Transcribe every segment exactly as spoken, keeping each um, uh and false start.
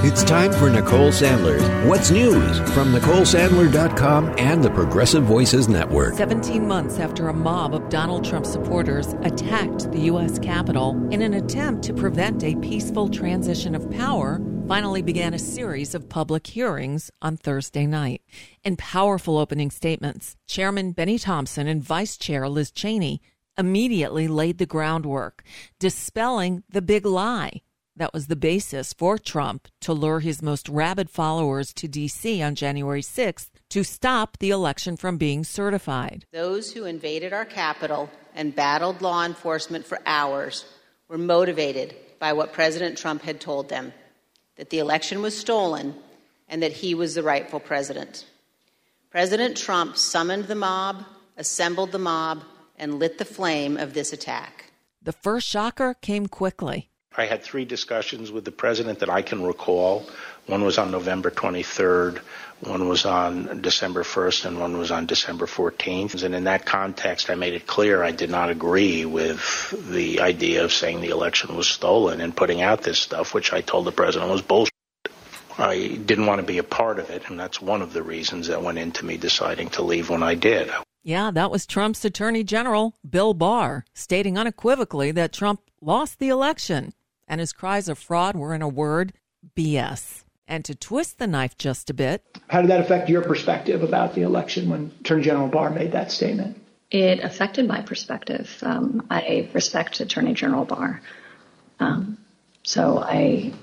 It's time for Nicole Sandler's What's News from Nicole Sandler dot com and the Progressive Voices Network. seventeen months after a mob of Donald Trump supporters attacked the U S Capitol in an attempt to prevent a peaceful transition of power, finally began a series of public hearings on Thursday night. In powerful opening statements, Chairman Benny Thompson and Vice Chair Liz Cheney immediately laid the groundwork, dispelling the big lie that was the basis for Trump to lure his most rabid followers to D C on January sixth to stop the election from being certified. Those who invaded our Capitol and battled law enforcement for hours were motivated by what President Trump had told them, that the election was stolen and that he was the rightful president. President Trump summoned the mob, assembled the mob, and lit the flame of this attack. The first shocker came quickly. I had three discussions with the president that I can recall. One was on November twenty-third, one was on December first, and one was on December fourteenth. And in that context, I made it clear I did not agree with the idea of saying the election was stolen and putting out this stuff, which I told the president was bullshit. I didn't want to be a part of it, and that's one of the reasons that went into me deciding to leave when I did. Yeah, that was Trump's Attorney General, Bill Barr, stating unequivocally that Trump lost the election. And his cries of fraud were, in a word, B S. And to twist the knife just a bit. How did that affect your perspective about the election when Attorney General Barr made that statement? It affected my perspective. Um, I respect Attorney General Barr. Um, so I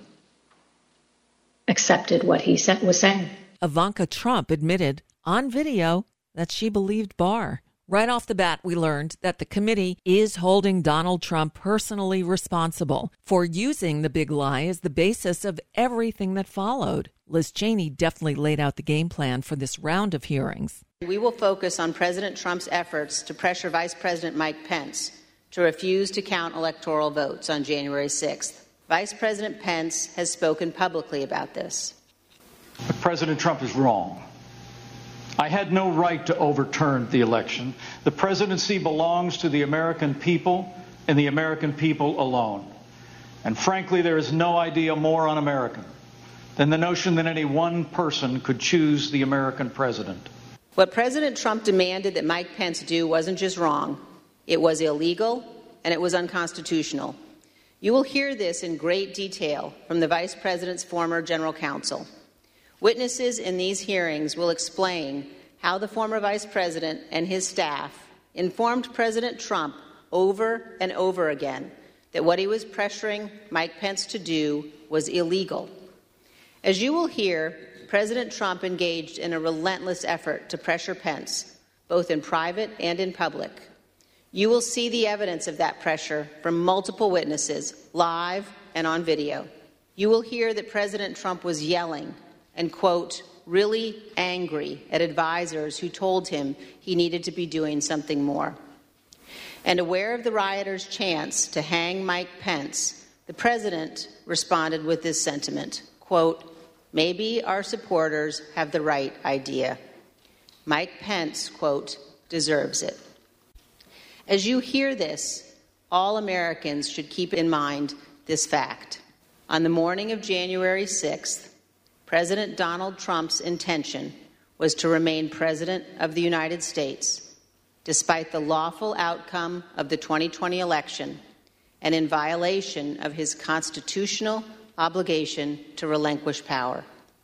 accepted what he said, was saying. Ivanka Trump admitted on video that she believed Barr. Right off the bat, we learned that the committee is holding Donald Trump personally responsible for using the big lie as the basis of everything that followed. Liz Cheney definitely laid out the game plan for this round of hearings. We will focus on President Trump's efforts to pressure Vice President Mike Pence to refuse to count electoral votes on January sixth. Vice President Pence has spoken publicly about this. President Trump is wrong. I had no right to overturn the election. The presidency belongs to the American people and the American people alone. And frankly, there is no idea more un-American than the notion that any one person could choose the American president. What President Trump demanded that Mike Pence do wasn't just wrong. It was illegal and it was unconstitutional. You will hear this in great detail from the Vice President's former general counsel. Witnesses in these hearings will explain how the former vice president and his staff informed President Trump over and over again that what he was pressuring Mike Pence to do was illegal. As you will hear, President Trump engaged in a relentless effort to pressure Pence, both in private and in public. You will see the evidence of that pressure from multiple witnesses, live and on video. You will hear that President Trump was yelling and, quote, really angry at advisors who told him he needed to be doing something more. And aware of the rioters' chance to hang Mike Pence, the president responded with this sentiment, quote, maybe our supporters have the right idea. Mike Pence, quote, deserves it. As you hear this, all Americans should keep in mind this fact. On the morning of January sixth, President Donald Trump's intention was to remain President of the United States, despite the lawful outcome of the twenty twenty election and in violation of his constitutional obligation to relinquish power.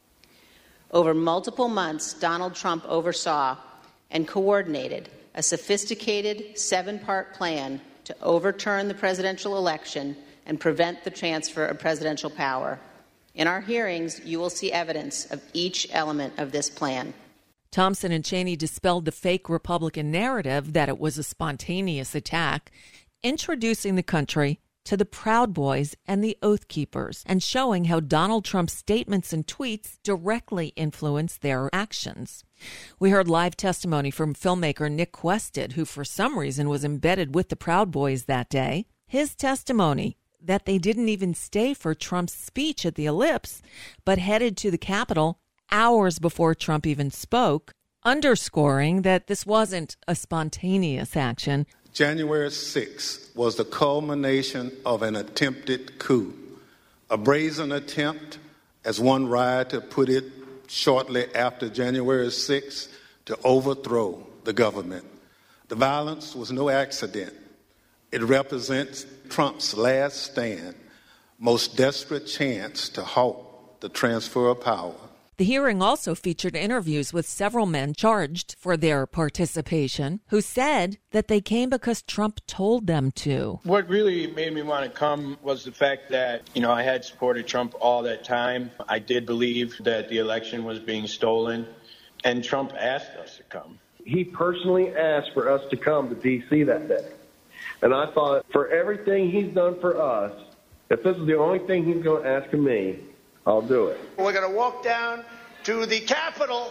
Over multiple months, Donald Trump oversaw and coordinated a sophisticated seven-part plan to overturn the presidential election and prevent the transfer of presidential power. In our hearings, you will see evidence of each element of this plan. Thompson and Cheney dispelled the fake Republican narrative that it was a spontaneous attack, introducing the country to the Proud Boys and the Oath Keepers, and showing how Donald Trump's statements and tweets directly influenced their actions. We heard live testimony from filmmaker Nick Quested, who for some reason was embedded with the Proud Boys that day. His testimony that they didn't even stay for Trump's speech at the Ellipse, but headed to the Capitol hours before Trump even spoke, underscoring that this wasn't a spontaneous action. January sixth was the culmination of an attempted coup, a brazen attempt as one rioter put it shortly after January sixth, to overthrow the government. The violence was no accident. It represents Trump's last stand, most desperate chance to halt the transfer of power. The hearing also featured interviews with several men charged for their participation who said that they came because Trump told them to. What really made me want to come was the fact that, you know, I had supported Trump all that time. I did believe that the election was being stolen, and Trump asked us to come. He personally asked for us to come to D C that day. And I thought, for everything he's done for us, if this is the only thing he's going to ask of me, I'll do it. We're going to walk down to the Capitol.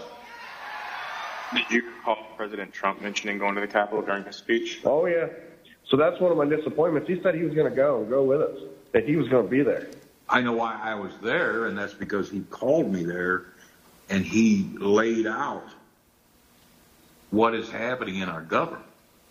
Did you recall President Trump mentioning going to the Capitol during his speech? Oh, yeah. So that's one of my disappointments. He said he was going to go and go with us, that he was going to be there. I know why I was there, and that's because he called me there, and he laid out what is happening in our government.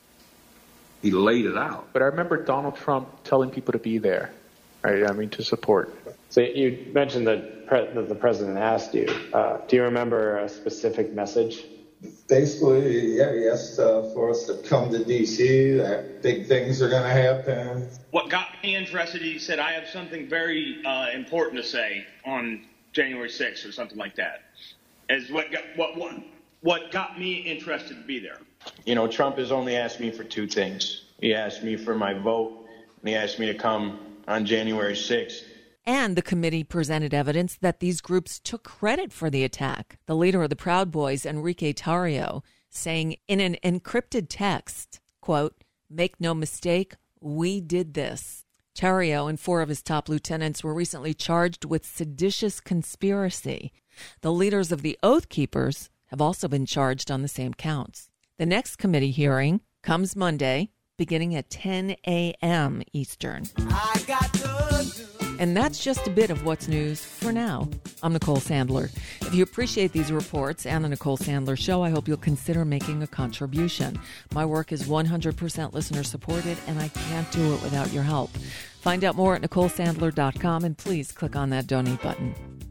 He laid it out. But I remember Donald Trump telling people to be there, right? I mean, to support. So you mentioned that, pre- that the president asked you. Uh, do you remember a specific message? Basically, yeah, he asked uh, for us to come to D C, that big things are going to happen. What got me interested, he said, I have something very uh, important to say on January sixth or something like that. Is what got, what, what, what got me interested to be there. You know, Trump has only asked me for two things. He asked me for my vote, and he asked me to come on January sixth. And the committee presented evidence that these groups took credit for the attack. The leader of the Proud Boys, Enrique Tarrio, saying in an encrypted text, quote, "Make no mistake, we did this." Tarrio and four of his top lieutenants were recently charged with seditious conspiracy. The leaders of the Oath Keepers have also been charged on the same counts. The next committee hearing comes Monday, beginning at ten a.m. Eastern. I got And that's just a bit of what's news for now. I'm Nicole Sandler. If you appreciate these reports and the Nicole Sandler Show, I hope you'll consider making a contribution. My work is one hundred percent listener supported, and I can't do it without your help. Find out more at Nicole Sandler dot com, and please click on that donate button.